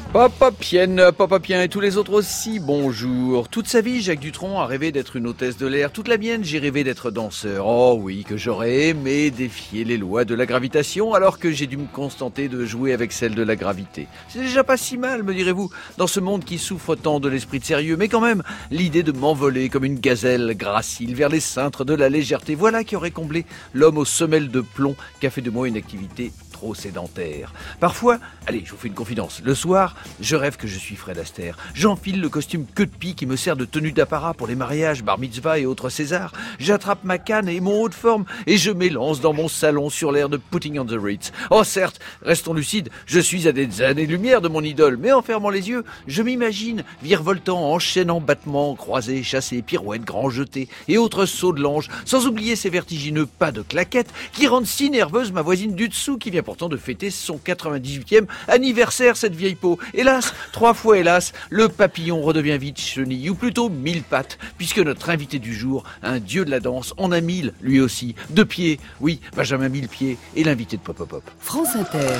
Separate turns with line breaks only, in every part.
Papapien et tous les autres aussi, bonjour. Toute sa vie, Jacques Dutronc a rêvé d'être une hôtesse de l'air. Toute la mienne, j'ai rêvé d'être danseur. Oh oui, que j'aurais aimé défier les lois de la gravitation alors que j'ai dû me contenter de jouer avec celles de la gravité. C'est déjà pas si mal, me direz-vous, dans ce monde qui souffre tant de l'esprit de sérieux. Mais quand même, l'idée de m'envoler comme une gazelle gracile vers les cintres de la légèreté, voilà qui aurait comblé l'homme aux semelles de plomb qui a fait de moi une activité trop sédentaire. Parfois, allez, je vous fais une confidence, le soir, je rêve que je suis Fred Astaire. J'enfile le costume queue de pie qui me sert de tenue d'apparat pour les mariages, bar mitzvah et autres Césars. J'attrape ma canne et mon haut de forme et je m'élance dans mon salon sur l'air de Putting on the Ritz. Oh certes, restons lucides, je suis à des années-lumière de mon idole, mais en fermant les yeux, je m'imagine virevoltant, enchaînant battements, croisés, chassés, pirouettes, grands jetés et autres sauts de l'ange, sans oublier ces vertigineux pas de claquettes qui rendent si nerveuse ma voisine du dessous qui vient pourtant de fêter son 98e anniversaire, cette vieille peau. Hélas, 3 fois hélas, le papillon redevient vite chenille, ou plutôt 1000 pattes, puisque notre invité du jour, un dieu de la danse, en a 1000, lui aussi. 2 pieds, oui, Benjamin Millepied, et l'invité de Pop Pop Pop.
France Inter.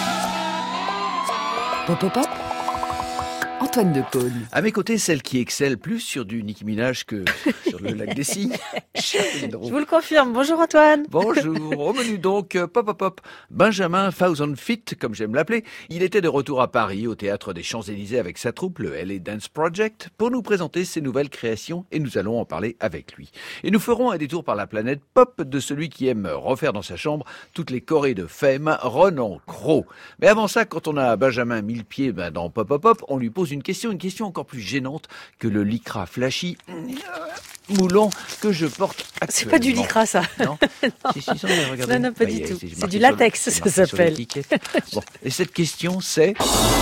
Pop Pop Pop. Antoine Decaune.
À mes côtés, celle qui excelle plus sur du Nicki Minaj que sur le lac des Cygnes.
Je vous le confirme. Bonjour Antoine.
Bonjour. Au menu donc, Pop Pop Pop. Benjamin Thousand Feet, comme j'aime l'appeler. Il était de retour à Paris, au Théâtre des Champs-Élysées avec sa troupe, le LA Dance Project, pour nous présenter ses nouvelles créations et nous allons en parler avec lui. Et nous ferons un détour par la planète pop de celui qui aime refaire dans sa chambre toutes les chorés de Femme, Ronan Crowe. Mais avant ça, quand on a Benjamin Millepied dans Pop Pop Pop, on lui pose une question encore plus gênante que le lycra flashy moulant que je porte actuellement.
C'est pas du lycra, ça.
Non, regardez.
Non, pas du tout. C'est du latex, ça s'appelle.
Bon, et cette question, c'est...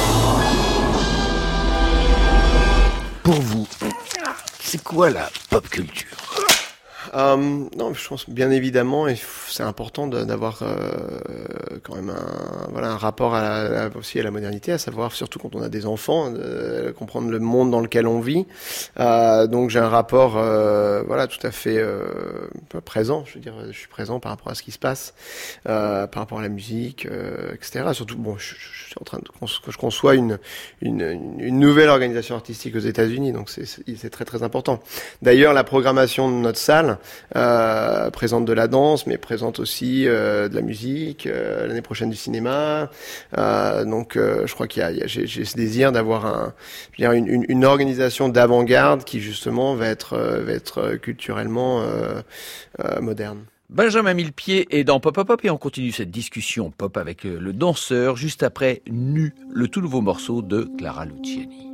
Pour vous, c'est quoi la pop culture ?
Non, je pense bien évidemment, et c'est important d'avoir quand même un rapport aussi à la modernité, à savoir surtout quand on a des enfants, comprendre le monde dans lequel on vit. Donc j'ai un rapport, tout à fait présent. Je veux dire, je suis présent par rapport à ce qui se passe, par rapport à la musique, etc. Surtout, bon, je suis en train de je conçois une nouvelle organisation artistique aux États-Unis, donc c'est très très important. D'ailleurs, la programmation de notre salle présente de la danse, mais présente aussi de la musique, l'année prochaine du cinéma. Donc, je crois j'ai ce désir d'avoir une organisation d'avant-garde qui justement va être culturellement moderne.
Benjamin Millepied est dans Pop Pop Pop et on continue cette discussion pop avec le danseur juste après Nu, le tout nouveau morceau de Clara Luciani.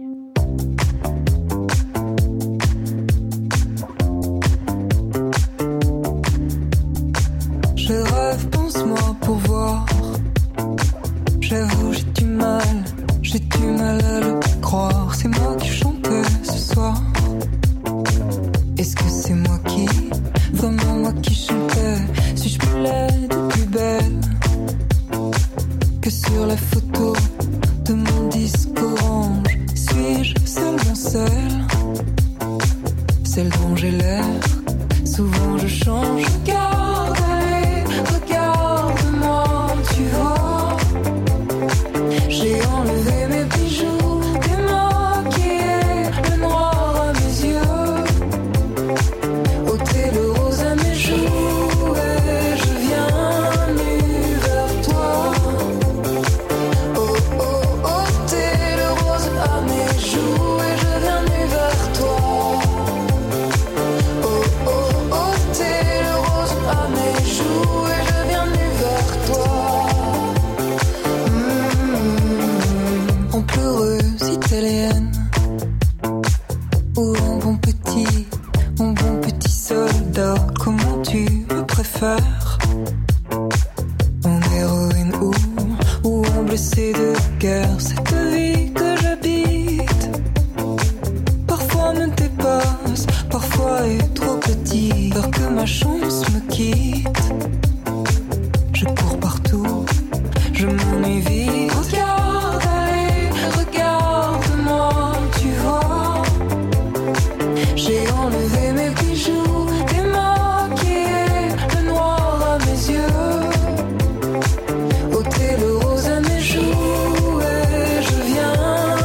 Je rêve, pense-moi pour voir. J'avoue, j'ai du mal à le croire. C'est moi qui chantais ce soir. Est-ce que c'est moi vraiment moi qui chantais? Suis-je plus laide ou plus belle que sur la photo de mon disque orange? Suis-je seulement celle dont j'ai l'air? Souvent je change, regarde-moi, tu vois. J'ai enlevé mes bijoux, démaquillé le noir à mes yeux, ôté le rose à mes joues, et je viens nu vers toi. Oh, oh, ôté le rose à mes joues, et je viens nu vers toi. Italienne, ou mon bon petit soldat, comment tu me préfères? En héroïne ou en blessé de guerre, cette vie que j'habite parfois me dépasse, parfois est trop petit, peur que ma chance me quitte. Je cours partout, je m'ennuie vite. Regarde-moi, tu vois. J'ai enlevé mes bijoux, démaquillé le noir à mes yeux, ôté le rose à mes joues, et je viens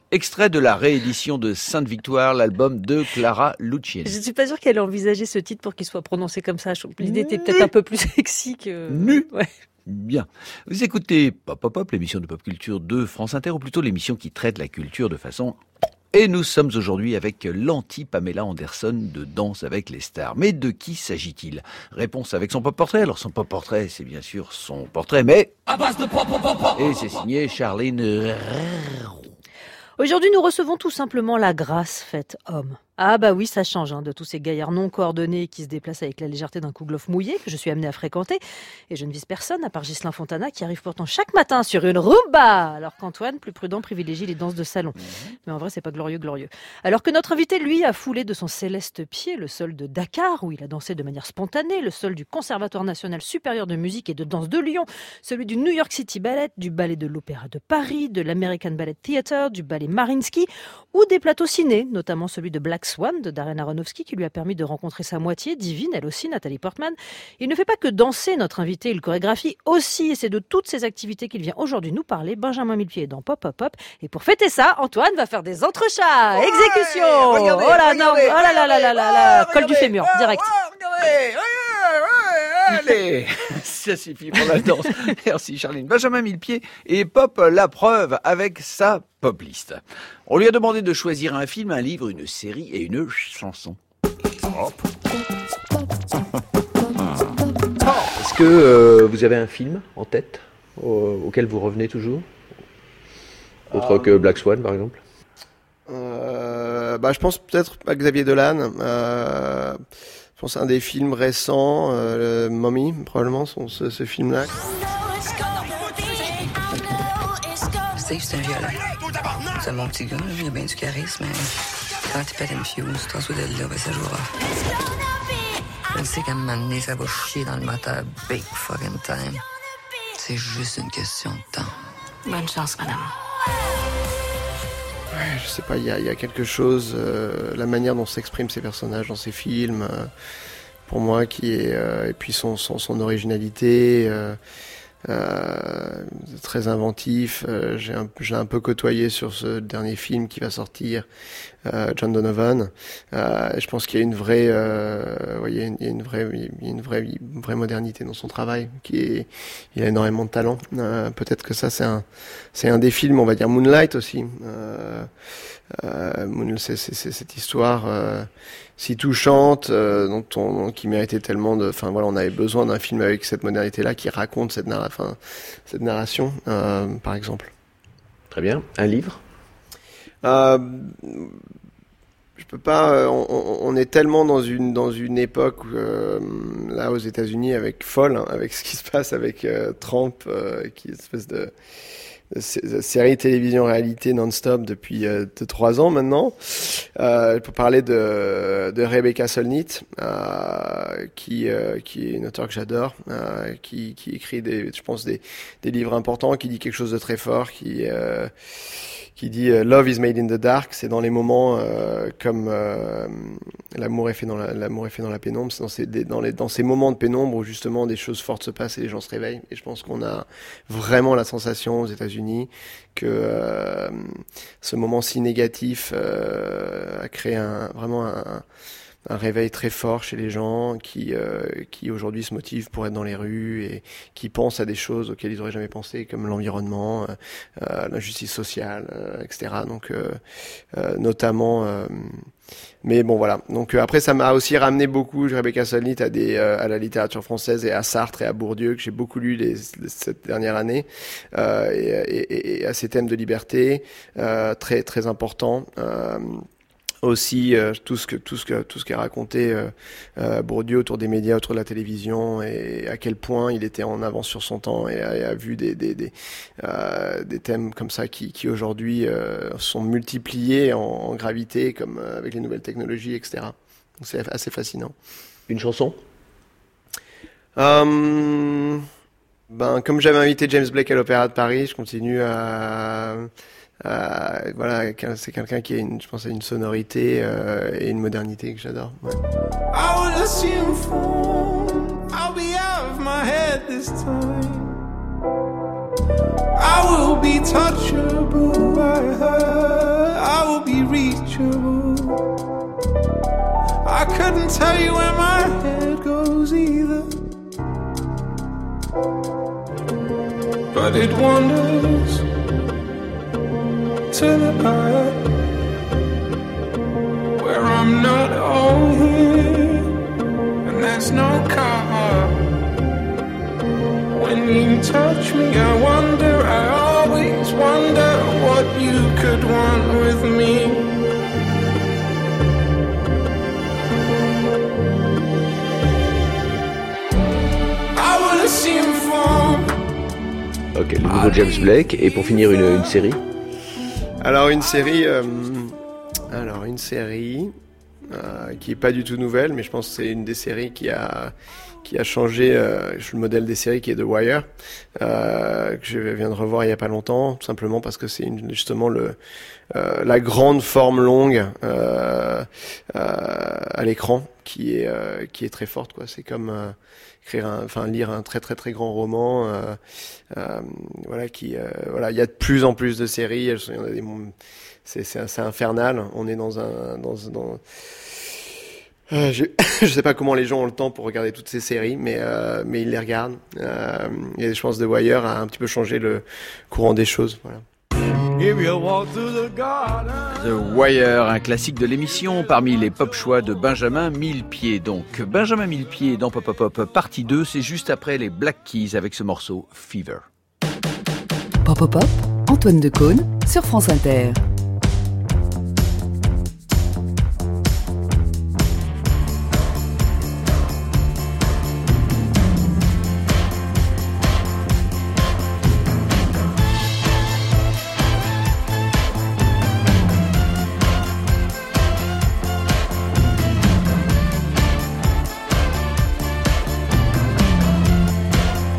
Extrait de la réédition de Sainte Victoire, l'album de Clara Luciani.
Je ne suis pas sûre qu'elle ait envisagé ce titre pour qu'il soit prononcé comme ça. L'idée était peut-être un peu plus sexy que...
Nu.
Ouais.
Bien. Vous écoutez Pop Pop Pop, l'émission de pop culture de France Inter, ou plutôt l'émission qui traite la culture de façon... Et nous sommes aujourd'hui avec l'anti-Pamela Anderson de Danse avec les stars. Mais de qui s'agit-il? Réponse avec son pop-portrait. Alors son pop-portrait, c'est bien sûr son portrait, mais... Et c'est signé Charline.
Aujourd'hui, nous recevons tout simplement la grâce faite homme. Ah bah oui, ça change de tous ces gaillards non coordonnés qui se déplacent avec la légèreté d'un kouglof mouillé que je suis amenée à fréquenter. Et je ne vise personne à part Ghislain Fontana qui arrive pourtant chaque matin sur une rumba, alors qu'Antoine, plus prudent, privilégie les danses de salon. Mais en vrai, c'est pas glorieux. Alors que notre invité, lui, a foulé de son céleste pied le sol de Dakar, où il a dansé de manière spontanée, le sol du Conservatoire national supérieur de musique et de danse de Lyon, celui du New York City Ballet, du ballet de l'Opéra de Paris, de l'American Ballet Theatre, du ballet Mariinsky, ou des plateaux ciné, notamment celui de Black Swan de Darren Aronofsky qui lui a permis de rencontrer sa moitié, divine, elle aussi, Nathalie Portman. Il ne fait pas que danser, notre invité, il chorégraphie aussi, et c'est de toutes ces activités qu'il vient aujourd'hui nous parler. Benjamin Millepied est dans Pop Pop Pop, et pour fêter ça, Antoine va faire des entrechats. Exécution.
Regardez,
oh là,
regardez,
non, oh là là là là là là, col du fémur, direct.
Allez, ça suffit pour la danse. Merci Charline. Benjamin Millepied et Pop la preuve avec sa pop list. On lui a demandé de choisir un film, un livre, une série et une chanson.
Est-ce que vous avez un film en tête auquel vous revenez toujours? Autre que Black Swan par exemple?
Je pense peut-être à Xavier Dolan. Je pense à un des films récents, Mommy, probablement, ce film-là.
Steve, c'est un violent. C'est mon petit gars, il a bien du charisme, mais quand il pète une fuse, t'en souviens de là, ça jouera. Je sais qu'à un moment donné, ça va chier dans le moteur big fucking time. C'est juste une question de temps. Bonne chance, madame.
Je sais pas, il y a quelque chose, la manière dont s'expriment ces personnages dans ces films, pour moi, qui est, et puis son originalité, très inventif. J'ai un peu côtoyé sur ce dernier film qui va sortir, John Donovan. Je pense qu'il y a une vraie, une vraie modernité dans son travail. Il a énormément de talent. Peut-être que ça c'est un des films, on va dire Moonlight aussi. C'est cette histoire si touchante, qui méritait tellement de. Enfin voilà, on avait besoin d'un film avec cette modernité-là qui raconte cette narration, par exemple.
Très bien. Un livre?
Je peux pas. On est tellement dans une époque là aux États-Unis folle, avec ce qui se passe avec Trump, qui est une espèce de série télévision réalité non-stop depuis 3 ans maintenant. Pour parler de Rebecca Solnit, qui est une auteure que j'adore, qui écrit je pense des livres importants, qui dit quelque chose de très fort, qui dit Love is made in the dark. C'est dans les moments comme l'amour est fait dans la pénombre. C'est dans ces moments de pénombre où justement des choses fortes se passent et les gens se réveillent. Et je pense qu'on a vraiment la sensation aux États-Unis que ce moment si négatif a créé vraiment un réveil très fort chez les gens qui aujourd'hui se motivent pour être dans les rues et qui pensent à des choses auxquelles ils n'auraient jamais pensé, comme l'environnement, la justice sociale, etc. Donc notamment mais bon voilà. Donc après ça m'a aussi ramené beaucoup Rebecca Solnit à la littérature française et à Sartre et à Bourdieu que j'ai beaucoup lu cette dernière année et à ces thèmes de liberté très très importants. Aussi tout ce qu'a raconté Bourdieu autour des médias, autour de la télévision, et à quel point il était en avance sur son temps et a vu des thèmes comme ça qui aujourd'hui sont multipliés en gravité, comme avec les nouvelles technologies, etc. Donc c'est assez fascinant.
Une chanson?
Comme j'avais invité James Blake à l'Opéra de Paris, je continue voilà, c'est quelqu'un qui a je pense, une sonorité et une modernité que j'adore. Ouais. I will assume form. I'll be out of my head this time. I will be touchable by her.
couldn't tell you where my head goes either. But it wanders to the part where I'm not all here, and there's no cover. When you touch me, I always wonder what you could want with me. I wanna see him fall.
Ok, le nouveau James Blake. Et pour finir, une série.
Alors une série qui est pas du tout nouvelle, mais je pense que c'est une des séries qui a changé le modèle des séries, qui est The Wire, que je viens de revoir il y a pas longtemps, tout simplement parce que c'est justement la grande forme longue à l'écran qui est très forte, quoi. C'est comme lire un très très très grand roman. Voilà, il y a de plus en plus de séries. Il y en a des, c'est infernal. On est dans je sais pas comment les gens ont le temps pour regarder toutes ces séries, mais ils les regardent. Et je pense que The Wire a un petit peu changé le courant des choses. Voilà.
The Wire, un classique de l'émission, parmi les pop choix de Benjamin Millepied. Donc, Benjamin Millepied dans Pop Pop Pop, partie 2, c'est juste après les Black Keys avec ce morceau Fever.
Pop Pop Pop, Antoine Decaune sur France Inter.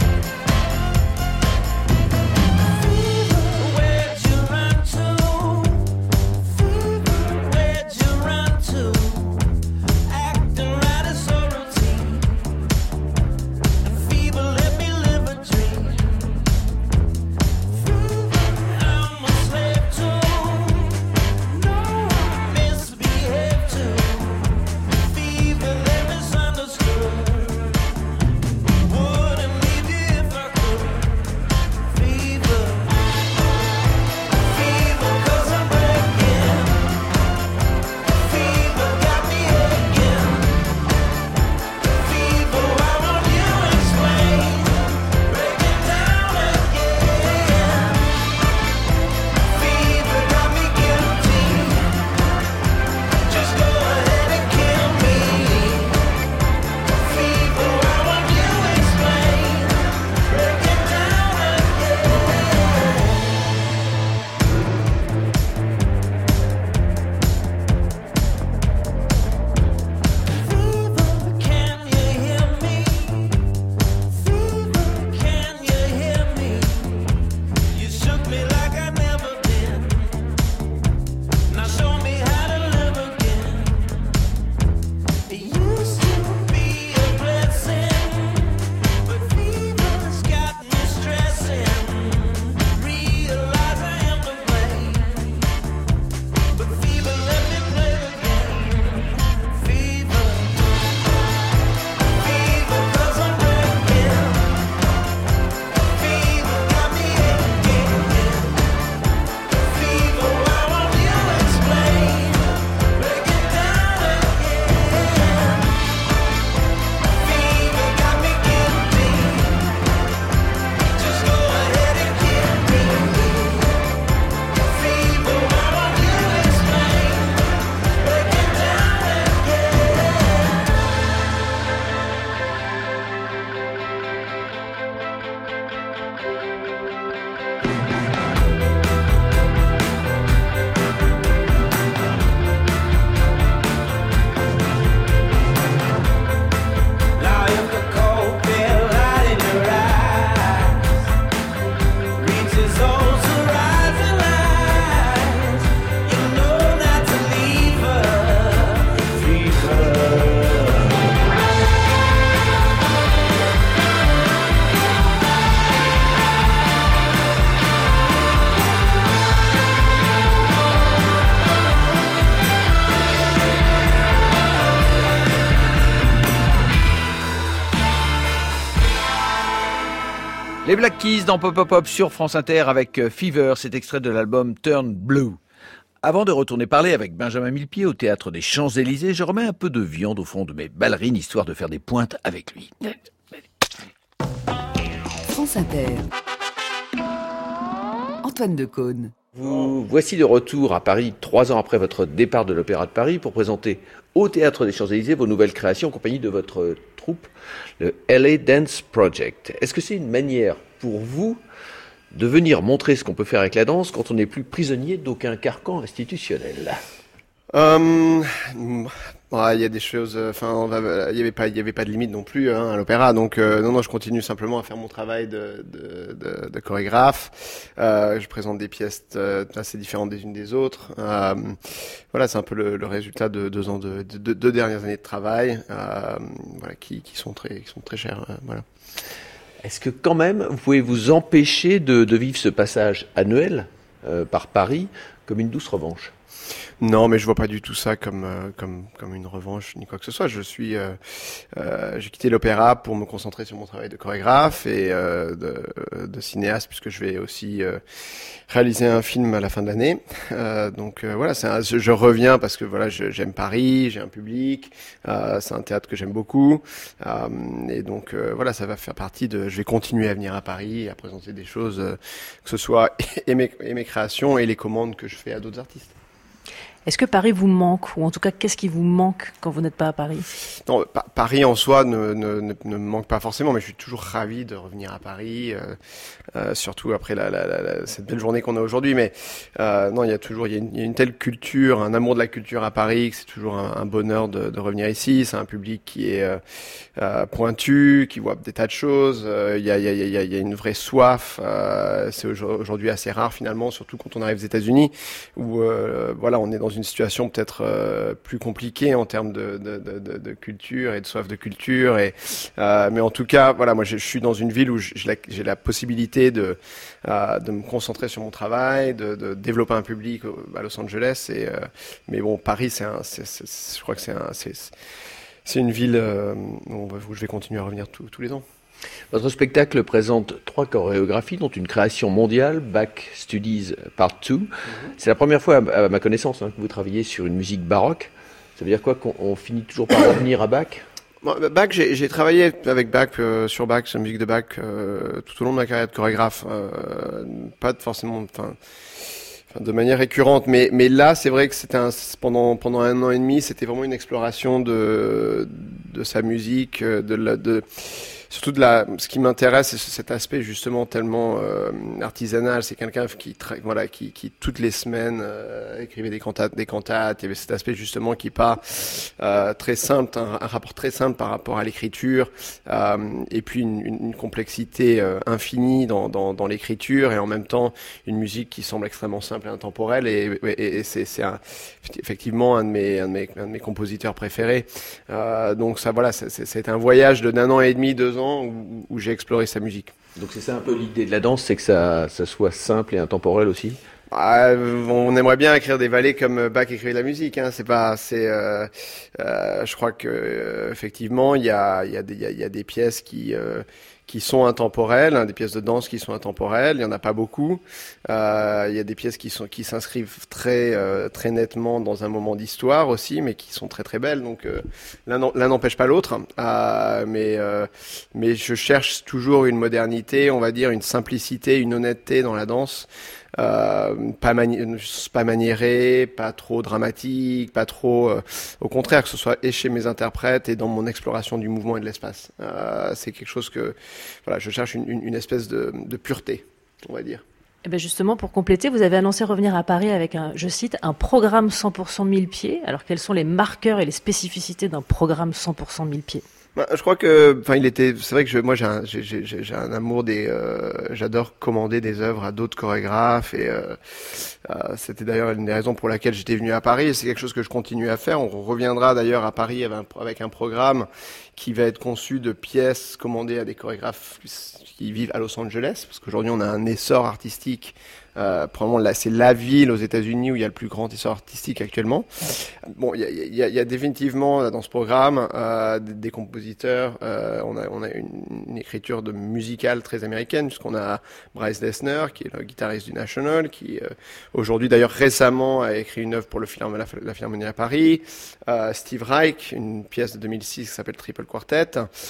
Where'd you run to?
Les Black Keys dans Pop Pop Pop sur France Inter avec Fever, cet extrait de l'album Turn Blue. Avant de retourner parler avec Benjamin Millepied au Théâtre des Champs-Élysées, je remets un peu de viande au fond de mes ballerines, histoire de faire des pointes avec lui.
France Inter. Antoine Decaune.
Vous voici de retour à Paris 3 ans après votre départ de l'Opéra de Paris pour présenter au Théâtre des Champs-Élysées vos nouvelles créations en compagnie de votre troupe, le LA Dance Project. Est-ce que c'est une manière pour vous de venir montrer ce qu'on peut faire avec la danse quand on n'est plus prisonnier d'aucun carcan institutionnel?
Il y a des choses, il y avait pas de limite non plus à l'opéra, donc non, je continue simplement à faire mon travail de chorégraphe. Je présente des pièces assez différentes des unes des autres. Voilà, c'est un peu le résultat de 2 ans de 2 dernières années de travail, qui sont très chers, voilà.
Est-ce que quand même vous pouvez vous empêcher de vivre ce passage annuel par Paris comme une douce revanche?
Non, mais je vois pas du tout ça comme une revanche ni quoi que ce soit. J'ai quitté l'opéra pour me concentrer sur mon travail de chorégraphe et de cinéaste, puisque je vais aussi réaliser un film à la fin de l'année. Voilà, je reviens parce que voilà, j'aime Paris, j'ai un public, c'est un théâtre que j'aime beaucoup, et donc voilà, ça va faire partie de. Je vais continuer à venir à Paris, à présenter des choses, que ce soit et mes créations et les commandes que je fais à d'autres artistes.
Est-ce que Paris vous manque, ou en tout cas, qu'est-ce qui vous manque quand vous n'êtes pas à Paris?
Non, Paris en soi ne me manque pas forcément, mais je suis toujours ravi de revenir à Paris, surtout après cette belle journée qu'on a aujourd'hui. Mais non, il y a une telle culture, un amour de la culture à Paris, que c'est toujours un bonheur de revenir ici. C'est un public qui est pointu, qui voit des tas de choses. Il y a une vraie soif. C'est aujourd'hui assez rare finalement, surtout quand on arrive aux États-Unis, où voilà, on est dans une situation peut-être plus compliquée en termes de culture et de soif de culture. Mais en tout cas, voilà, moi je suis dans une ville où j'ai la possibilité de me concentrer sur mon travail, de développer un public à Los Angeles. Mais bon, Paris, je crois que c'est une ville où je vais continuer à revenir tous les ans.
Votre spectacle présente 3 chorégraphies, dont une création mondiale, Bach Studies Part 2. C'est la première fois, à ma connaissance, que vous travaillez sur une musique baroque. Ça veut dire quoi, qu'on finit toujours par revenir à Bach?
Bon, Bach, j'ai travaillé avec Bach, sur Bach, sur la musique de Bach, tout au long de ma carrière de chorégraphe. Pas forcément, de manière récurrente, mais là, c'est vrai que pendant 1 an et demi, c'était vraiment une exploration de sa musique, surtout ce qui m'intéresse, c'est cet aspect justement tellement artisanal. C'est quelqu'un qui toutes les semaines écrivait des cantates. Il y avait cet aspect justement qui est pas très simple, un rapport très simple par rapport à l'écriture, et puis une complexité infinie dans l'écriture, et en même temps une musique qui semble extrêmement simple et intemporelle. Et c'est effectivement un de mes compositeurs préférés. Donc ça, voilà, c'est un voyage d'1 an et demi, 2 ans où j'ai exploré sa musique.
Donc c'est ça un peu l'idée de la danse, c'est que ça soit simple et intemporel aussi?
On aimerait bien écrire des ballets comme Bach écrivait la musique, hein. Je crois que effectivement il y a des pièces qui sont intemporelles, hein, des pièces de danse qui sont intemporelles. Il y en a pas beaucoup. Il y a des pièces qui s'inscrivent très nettement dans un moment d'histoire aussi, mais qui sont très très belles. Donc l'un n'empêche pas l'autre. Mais je cherche toujours une modernité, on va dire une simplicité, une honnêteté dans la danse. Pas maniéré, pas trop dramatique, pas trop au contraire, que ce soit et chez mes interprètes et dans mon exploration du mouvement et de l'espace. C'est quelque chose que voilà, je cherche une espèce de pureté, on va dire.
Et bien justement, pour compléter, vous avez annoncé revenir à Paris avec je cite, un programme 100% Millepied. Alors quels sont les marqueurs et les spécificités d'un programme 100% Millepied?
Je crois que, c'est vrai que moi j'ai un amour j'adore commander des œuvres à d'autres chorégraphes, et c'était d'ailleurs une des raisons pour laquelle j'étais venu à Paris, et c'est quelque chose que je continue à faire. On reviendra d'ailleurs à Paris avec un programme qui va être conçu de pièces commandées à des chorégraphes qui vivent à Los Angeles, parce qu'aujourd'hui on a un essor artistique probablement c'est la ville aux États-Unis où il y a le plus grand essor artistique actuellement. Bon, il y a définitivement dans ce programme des compositeurs. On a une écriture de musicale très américaine, puisqu'on a Bryce Dessner, qui est le guitariste du National, qui aujourd'hui d'ailleurs récemment a écrit une œuvre pour la Philharmonie à Paris. Steve Reich, une pièce de 2006 qui s'appelle Triple Quartet.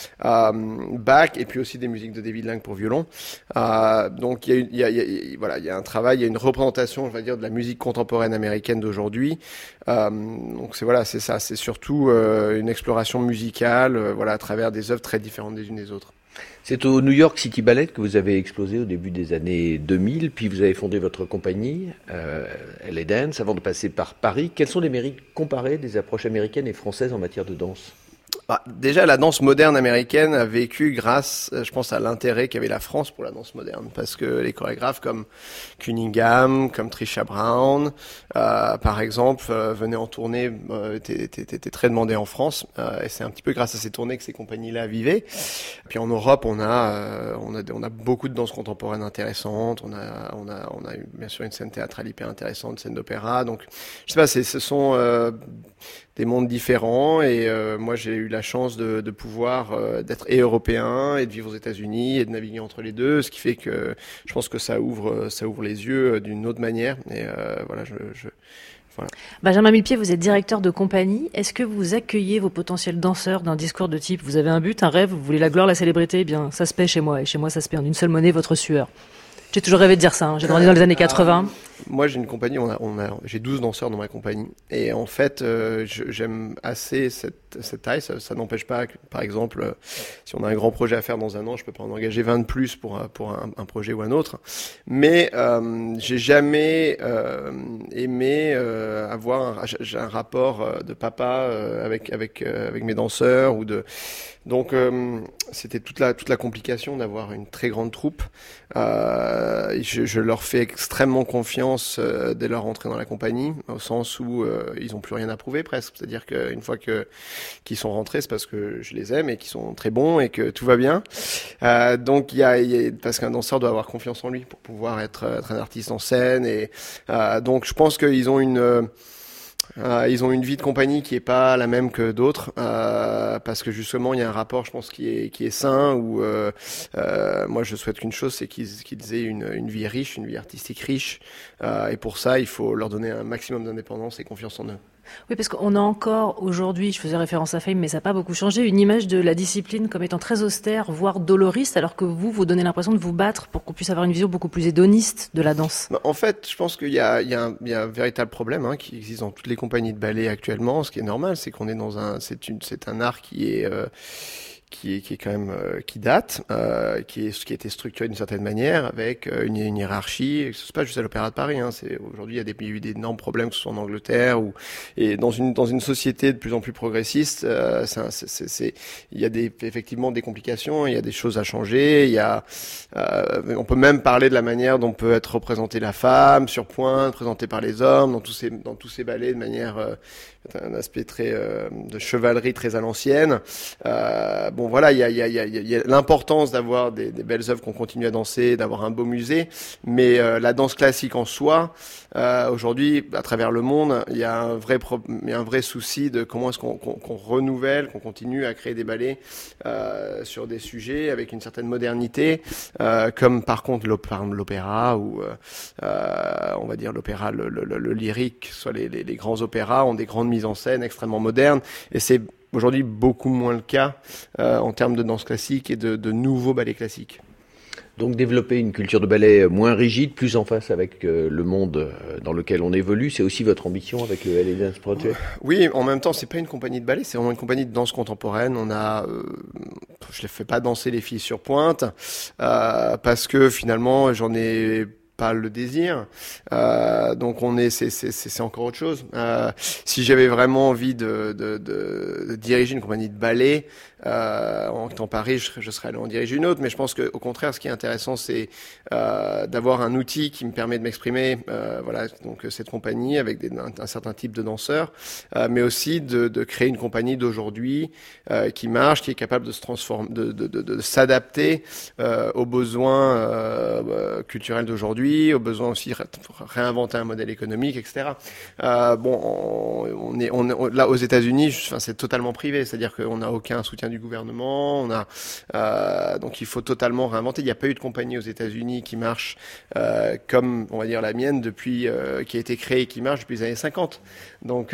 Bach, et puis aussi des musiques de David Lang pour violon. Donc il y a un travail, il y a une représentation, je vais dire, de la musique contemporaine américaine d'aujourd'hui. Donc c'est ça, c'est surtout une exploration musicale, à travers des œuvres très différentes des unes des autres.
C'est au New York City Ballet que vous avez explosé au début des années 2000, puis vous avez fondé votre compagnie, LA Dance, avant de passer par Paris. Quels sont les mérites comparés des approches américaines et françaises en matière de danse ?
Déjà, la danse moderne américaine a vécu grâce, je pense, à l'intérêt qu'avait la France pour la danse moderne, parce que les chorégraphes comme Cunningham, comme Trisha Brown, par exemple, venaient en tournée, étaient très demandés en France, et c'est un petit peu grâce à ces tournées que ces compagnies-là vivaient. Puis en Europe, on a beaucoup de danse contemporaine intéressante. On a eu bien sûr une scène théâtrale hyper intéressante, une scène d'opéra. Donc, je sais pas, ce sont des mondes différents, et moi j'ai eu la chance de pouvoir d'être européen et de vivre aux États-Unis et de naviguer entre les deux, ce qui fait que je pense que ça ouvre les yeux d'une autre manière. Et voilà.
Benjamin Millepied, vous êtes directeur de compagnie. Est-ce que vous accueillez vos potentiels danseurs d'un discours de type vous avez un but, un rêve, vous voulez la gloire, la célébrité? Eh bien, ça se paie chez moi, et chez moi ça se paie en une seule monnaie, votre sueur. J'ai toujours rêvé de dire ça, hein. J'ai grandi dans les années 80.
Moi, j'ai une compagnie, j'ai 12 danseurs dans ma compagnie. Et en fait, j'aime assez cette taille. Ça n'empêche pas que, par exemple, si on a un grand projet à faire dans un an, je peux pas en engager 20 de plus pour un projet ou un autre. Mais j'ai jamais aimé avoir un rapport de papa avec mes danseurs donc c'était toute la complication d'avoir une très grande troupe. Je leur fais extrêmement confiance dès leur entrée dans la compagnie, au sens où ils ont plus rien à prouver presque. C'est-à-dire qu'une fois qu'ils sont rentrés, c'est parce que je les aime et qu'ils sont très bons et que tout va bien. Donc parce qu'un danseur doit avoir confiance en lui pour pouvoir être un artiste en scène. Et donc je pense qu'ils ont ils ont une vie de compagnie qui est pas la même que d'autres, parce que justement il y a un rapport, je pense, qui est sain, où moi je souhaite qu'une chose, c'est qu'ils aient une vie riche, une vie artistique riche, et pour ça il faut leur donner un maximum d'indépendance et confiance en eux.
Oui, parce qu'on a encore aujourd'hui, je faisais référence à Fame, mais ça n'a pas beaucoup changé, une image de la discipline comme étant très austère, voire doloriste, alors que vous donnez l'impression de vous battre pour qu'on puisse avoir une vision beaucoup plus hédoniste de la danse.
En fait, je pense qu'il y a un véritable problème qui existe dans toutes les compagnies de ballet actuellement. Ce qui est normal, c'est qu'on est c'est un art qui est quand même qui date, qui a été structuré d'une certaine manière avec une hiérarchie. C'est pas juste à l'Opéra de Paris. Aujourd'hui, il y a eu d'énormes problèmes, que ce soit en Angleterre et dans une société de plus en plus progressiste. Il y a effectivement des complications. Il y a des choses à changer. On peut même parler de la manière dont peut être représentée la femme sur pointe, présentée par les hommes dans tous ces ballets de manière un aspect très de chevalerie très à l'ancienne. Bon voilà, il y a l'importance d'avoir des belles œuvres qu'on continue à danser, d'avoir un beau musée, mais la danse classique en soi, aujourd'hui, à travers le monde, il y a un vrai souci de comment est-ce qu'on renouvelle, qu'on continue à créer des ballets sur des sujets avec une certaine modernité, comme par contre l'opéra ou on va dire l'opéra, le lyrique, soit les grands opéras ont des grandes mises en scène extrêmement modernes, et c'est aujourd'hui beaucoup moins le cas en termes de danse classique et de nouveaux ballets classiques.
Donc développer une culture de ballet moins rigide, plus en face avec le monde dans lequel on évolue, c'est aussi votre ambition avec le LA Dance Project?
Oui, en même temps, c'est pas une compagnie de ballet, c'est vraiment une compagnie de danse contemporaine. Je les fais pas danser les filles sur pointe, parce que finalement, j'en ai pas le désir, donc c'est encore autre chose. Si j'avais vraiment envie de diriger une compagnie de ballet en étant Paris, je serais allé en diriger une autre, mais je pense que au contraire, ce qui est intéressant, c'est d'avoir un outil qui me permet de m'exprimer, voilà, donc cette compagnie avec un certain type de danseurs, mais aussi de créer une compagnie d'aujourd'hui qui marche, qui est capable de se transformer, de s'adapter aux besoins culturels d'aujourd'hui, produits, au besoin aussi réinventer un modèle économique, etc. Là aux États-Unis, c'est totalement privé, c'est-à-dire qu'on n'a aucun soutien du gouvernement, donc il faut totalement réinventer. Il n'y a pas eu de compagnie aux États-Unis qui marche comme, on va dire, la mienne qui a été créée et qui marche depuis les années 50. Donc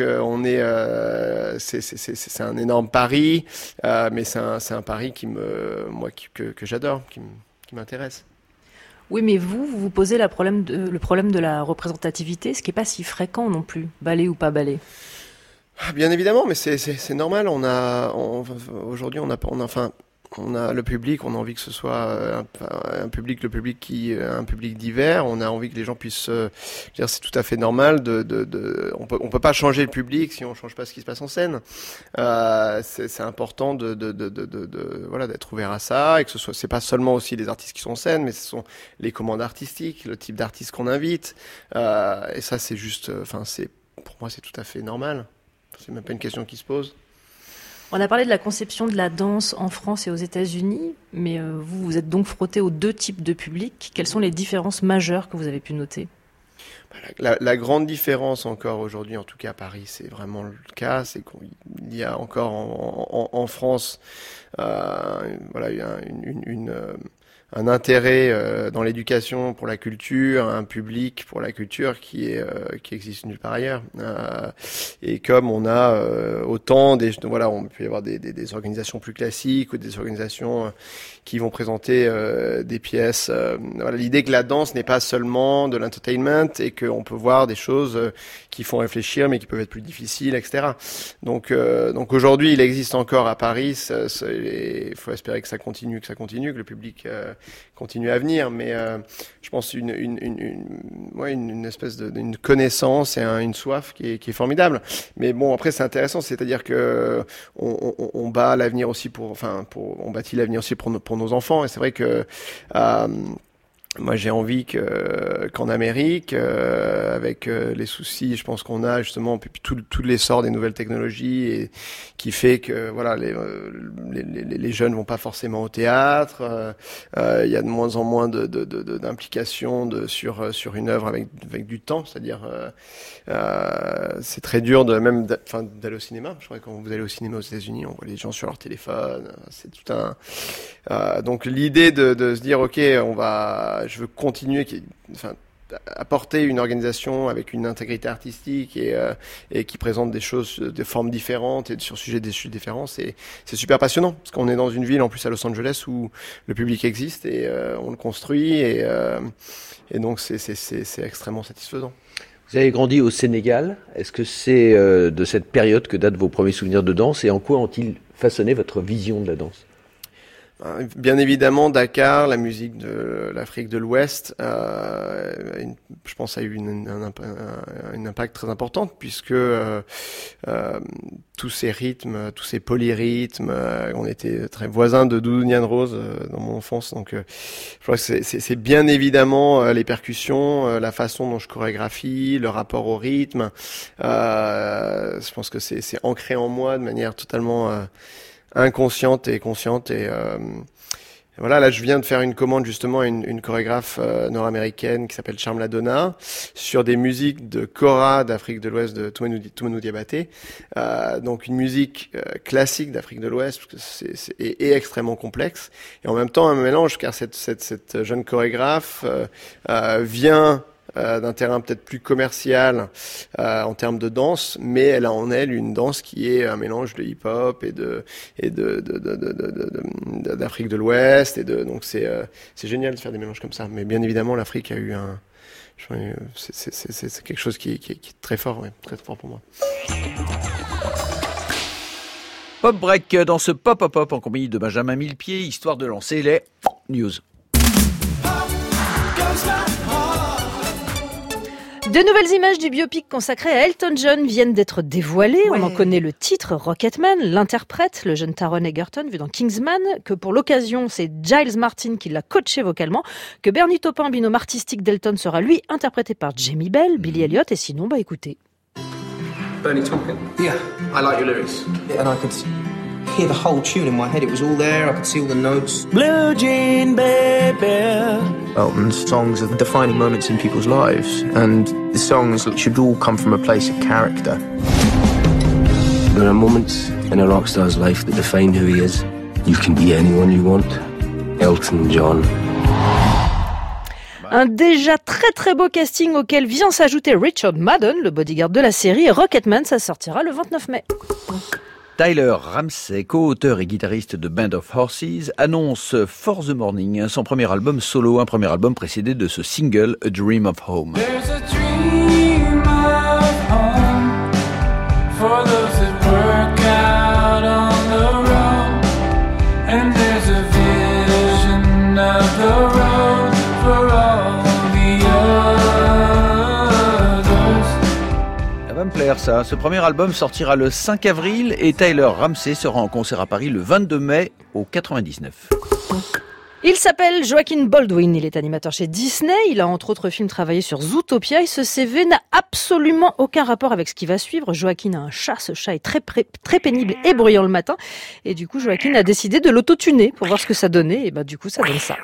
c'est un énorme pari, mais c'est un pari que j'adore, qui m'intéresse.
Oui, mais vous posez le problème de la représentativité, ce qui n'est pas si fréquent non plus, ballet ou pas ballet.
Bien évidemment, mais c'est normal. Aujourd'hui, on a le public, on a envie que ce soit un public divers. On a envie que les gens puissent dire c'est tout à fait normal on peut pas changer le public si on change pas ce qui se passe en scène. C'est important d'être ouvert à ça et que c'est pas seulement aussi les artistes qui sont en scène, mais ce sont les commandes artistiques, le type d'artiste qu'on invite. Et ça c'est juste, pour moi c'est tout à fait normal. C'est même pas une question qui se pose.
On a parlé de la conception de la danse en France et aux États-Unis, mais vous êtes donc frotté aux deux types de publics. Quelles sont les différences majeures que vous avez pu noter ?
La grande différence encore aujourd'hui, en tout cas à Paris, c'est vraiment le cas, c'est qu'il y a encore en France un intérêt dans l'éducation pour la culture, un public pour la culture qui existe nulle part ailleurs. Et comme on a autant on peut y avoir des organisations plus classiques ou des organisations qui vont présenter des pièces. L'idée que la danse n'est pas seulement de l'entertainment et qu'on peut voir des choses qui font réfléchir mais qui peuvent être plus difficiles, etc. Donc aujourd'hui, il existe encore à Paris. Il faut espérer que ça continue, que le public continue à venir. Mais je pense une espèce d'une connaissance et une soif qui est formidable. Mais bon, après c'est intéressant, c'est-à-dire que on bat l'avenir aussi on bâtit l'avenir aussi pour nos enfants. Et c'est vrai que moi, j'ai envie qu'en Amérique, avec les soucis, je pense qu'on a justement tout l'essor des nouvelles technologies et qui fait que les jeunes vont pas forcément au théâtre. Il y a de moins en moins d'implication sur une œuvre avec du temps, c'est-à-dire c'est très dur d'aller au cinéma. Je crois que quand vous allez au cinéma aux États-Unis, on voit les gens sur leur téléphone. C'est tout donc l'idée de se dire ok, je veux continuer, apporter une organisation avec une intégrité artistique et qui présente des choses de formes différentes et sur des sujets différents, c'est super passionnant parce qu'on est dans une ville en plus à Los Angeles où le public existe et on le construit et donc c'est extrêmement satisfaisant.
Vous avez grandi au Sénégal. Est-ce que c'est de cette période que datent vos premiers souvenirs de danse et en quoi ont-ils façonné votre vision de la danse ?
Bien évidemment, Dakar, la musique de l'Afrique de l'Ouest, je pense a eu un impact très important puisque tous ces rythmes, tous ces polyrythmes, on était très voisins de Doudou Niane Rose dans mon enfance, donc je crois que c'est bien évidemment les percussions, la façon dont je chorégraphie, le rapport au rythme. Je pense que c'est ancré en moi de manière totalement inconsciente et consciente et voilà, là je viens de faire une commande justement à une chorégraphe nord-américaine qui s'appelle Charm Ladonna sur des musiques de kora d'Afrique de l'Ouest de Toumanou Diabaté, donc une musique classique d'Afrique de l'Ouest et extrêmement complexe et en même temps un mélange car cette jeune chorégraphe vient d'un terrain peut-être plus commercial en termes de danse, mais elle a en elle une danse qui est un mélange de hip-hop et d'Afrique de l'Ouest donc c'est génial de faire des mélanges comme ça. Mais bien évidemment, l'Afrique a eu c'est quelque chose qui est très fort, très fort pour moi.
Pop break dans ce pop-up en compagnie de Benjamin Millepied, histoire de lancer les news.
De nouvelles images du biopic consacré à Elton John viennent d'être dévoilées. Ouais. On en connaît le titre, Rocketman, l'interprète, le jeune Taron Egerton, vu dans Kingsman, que pour l'occasion, c'est Giles Martin qui l'a coaché vocalement, que Bernie Taupin, binôme artistique d'Elton, sera lui interprété par Jamie Bell, Billy Elliot, et sinon, écoutez.
Bernie Taupin? Yeah, I like your lyrics. Yeah, and I could hear the whole tune in my head. It was all there. I could see all the notes.
Blue Jean Baby.
Elton's songs are defining moments in people's lives, and the songs should all come from a place of character.
There are moments in a rock star's life that define who he is. You can be anyone you want. Elton John.
Un déjà très très beau casting auquel vient s'ajouter Richard Madden, le bodyguard de la série, et Rocketman, ça sortira le 29 mai.
Tyler Ramsey, co-auteur et guitariste de Band of Horses, annonce For the Morning, son premier album solo, un premier album précédé de ce single A Dream of Home.
There's a dream of home for those that work out on the road, and there's a vision of the road for all the others.
Ça va me plaire ça. Ce premier album sortira le 5 avril et Tyler Ramsey sera en concert à Paris le 22 mai au 99.
Il s'appelle Joaquin Baldwin, il est animateur chez Disney, il a entre autres films travaillé sur Zootopia et ce CV n'a absolument aucun rapport avec ce qui va suivre. Joaquin a un chat, ce chat est très pénible et bruyant le matin et du coup Joaquin a décidé de l'autotuner pour voir ce que ça donnait et du coup ça donne ça.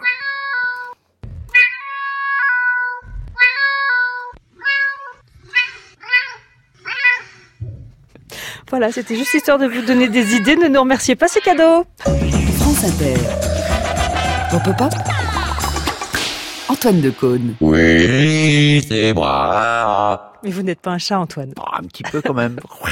Voilà, c'était juste histoire de vous donner des idées, ne nous remerciez pas, c'est cadeau.
France Inter. Pop Pop. Antoine Decaune.
Oui, c'est moi.
Mais vous n'êtes pas un chat, Antoine.
Oh, un petit peu quand même.
Oh,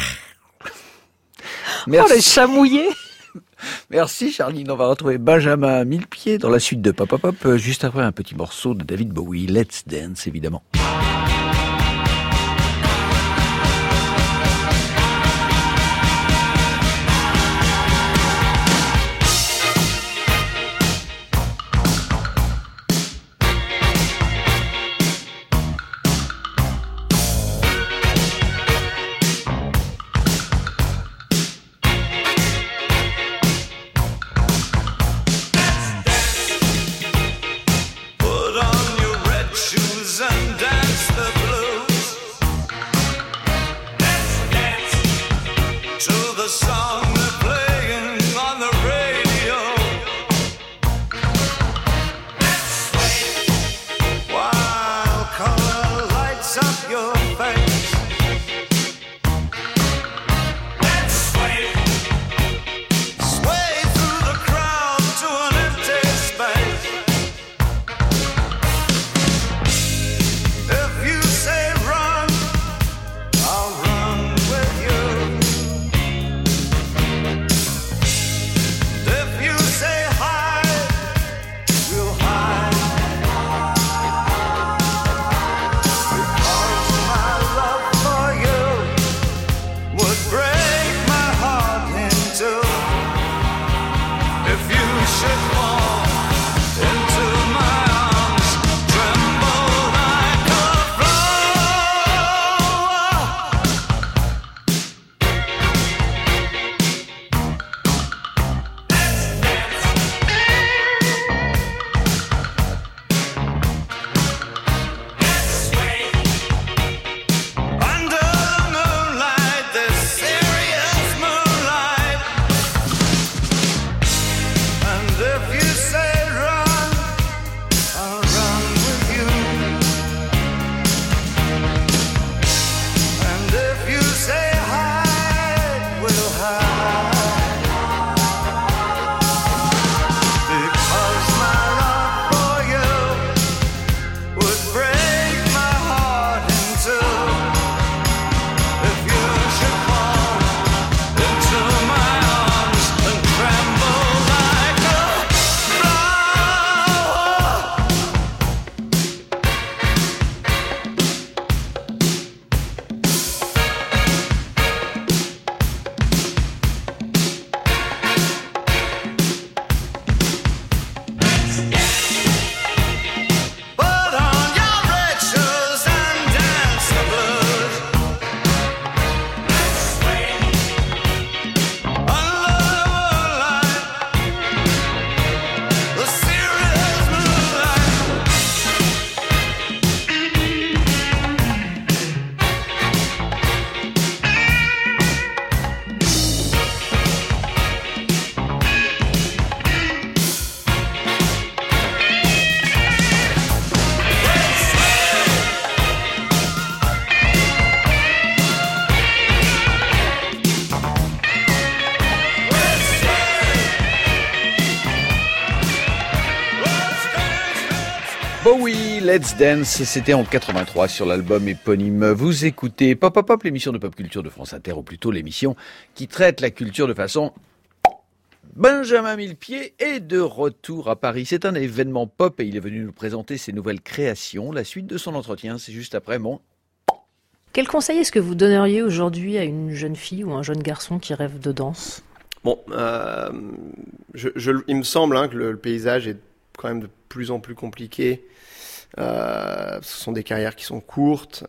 le chat mouillé.
Merci Charline, on va retrouver Benjamin Millepied dans la suite de Pop Pop Pop, juste après un petit morceau de David Bowie, Let's Dance évidemment.
Put on your red shoes and dance the blues. Let's dance to the song they're playing on the radio. Let's sway while color lights up your face. Let's sway through the crowd to an empty space. If you say run, I'll run with you.
Let's Dance, c'était en 83 sur l'album éponyme. Vous écoutez Pop Pop Pop, l'émission de pop culture de France Inter, ou plutôt l'émission qui traite la culture de façon... Benjamin Millepied est de retour à Paris. C'est un événement pop et il est venu nous présenter ses nouvelles créations. La suite de son entretien, c'est juste après mon...
Quel conseil est-ce que vous donneriez aujourd'hui à une jeune fille ou un jeune garçon qui rêve de danse ?
Bon, il me semble que le paysage est quand même de plus en plus compliqué. Ce sont des carrières qui sont courtes.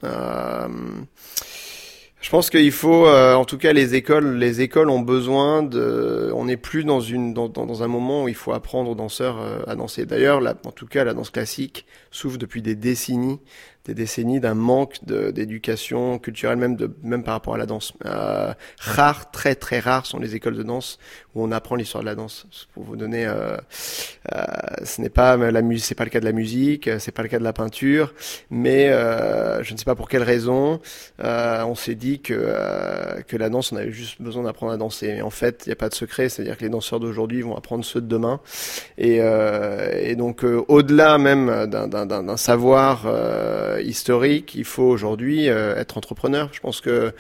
Je pense qu'il faut, en tout cas, les écoles ont besoin de. On n'est plus dans un moment où il faut apprendre aux danseurs à danser. D'ailleurs, en tout cas, la danse classique souffre depuis des décennies d'un manque d'éducation culturelle, même par rapport à la danse. Très très rares sont les écoles de danse où on apprend l'histoire de la danse. Pour vous donner, ce n'est pas c'est pas le cas de la musique, c'est pas le cas de la peinture, mais je ne sais pas pour quelle raison, on s'est dit que la danse, on avait juste besoin d'apprendre à danser. Et en fait, il n'y a pas de secret, c'est-à-dire que les danseurs d'aujourd'hui vont apprendre ceux de demain. Et donc, au-delà même d'un savoir historique, il faut aujourd'hui être entrepreneur. Je pense que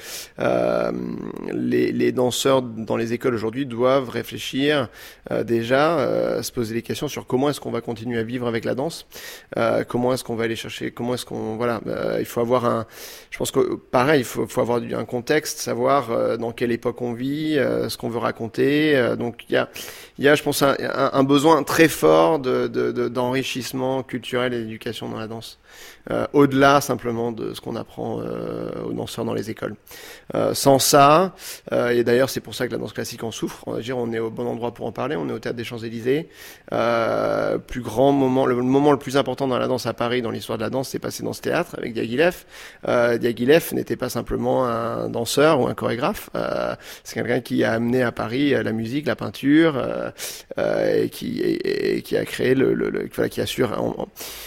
les danseurs dans les écoles aujourd'hui doivent réfléchir déjà, se poser des questions sur comment est-ce qu'on va continuer à vivre avec la danse, comment est-ce qu'on va aller chercher, il faut avoir je pense que pareil, il faut avoir un contexte, savoir dans quelle époque on vit, ce qu'on veut raconter. Donc il y a, je pense, un besoin très fort d'enrichissement culturel et d'éducation dans la danse. Au-delà simplement de ce qu'on apprend aux danseurs dans les écoles. Sans ça, et d'ailleurs c'est pour ça que la danse classique en souffre, on est au bon endroit pour en parler, on est au Théâtre des Champs-Élysées. Plus grand moment, le moment le plus important dans la danse à Paris, dans l'histoire de la danse, c'est passé dans ce théâtre avec Diaghilev. Diaghilev n'était pas simplement un danseur ou un chorégraphe, c'est quelqu'un qui a amené à Paris la musique, la peinture, et qui a créé qui assure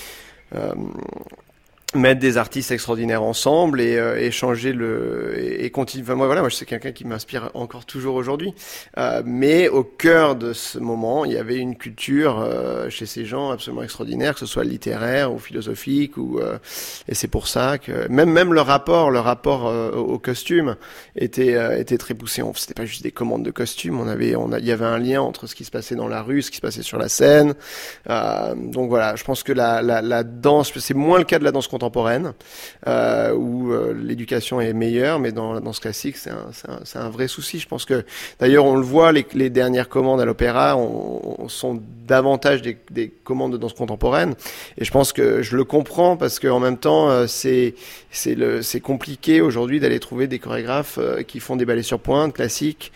mettre des artistes extraordinaires ensemble et échanger et continuer. Enfin, moi, je sais quelqu'un qui m'inspire encore toujours aujourd'hui. Mais au cœur de ce moment, il y avait une culture chez ces gens absolument extraordinaire, que ce soit littéraire ou philosophique, et c'est pour ça que même le rapport au costume était très poussé. C'était pas juste des commandes de costumes. Il y avait un lien entre ce qui se passait dans la rue, ce qui se passait sur la scène. Donc voilà, je pense que la danse, c'est moins le cas de la danse contemporaine, où l'éducation est meilleure, mais dans la danse classique, c'est un vrai souci. Je pense que, d'ailleurs, on le voit, les dernières commandes à l'opéra sont davantage des commandes de danse contemporaine, et je pense que je le comprends, parce qu'en même temps, c'est compliqué aujourd'hui d'aller trouver des chorégraphes qui font des ballets sur pointe classiques,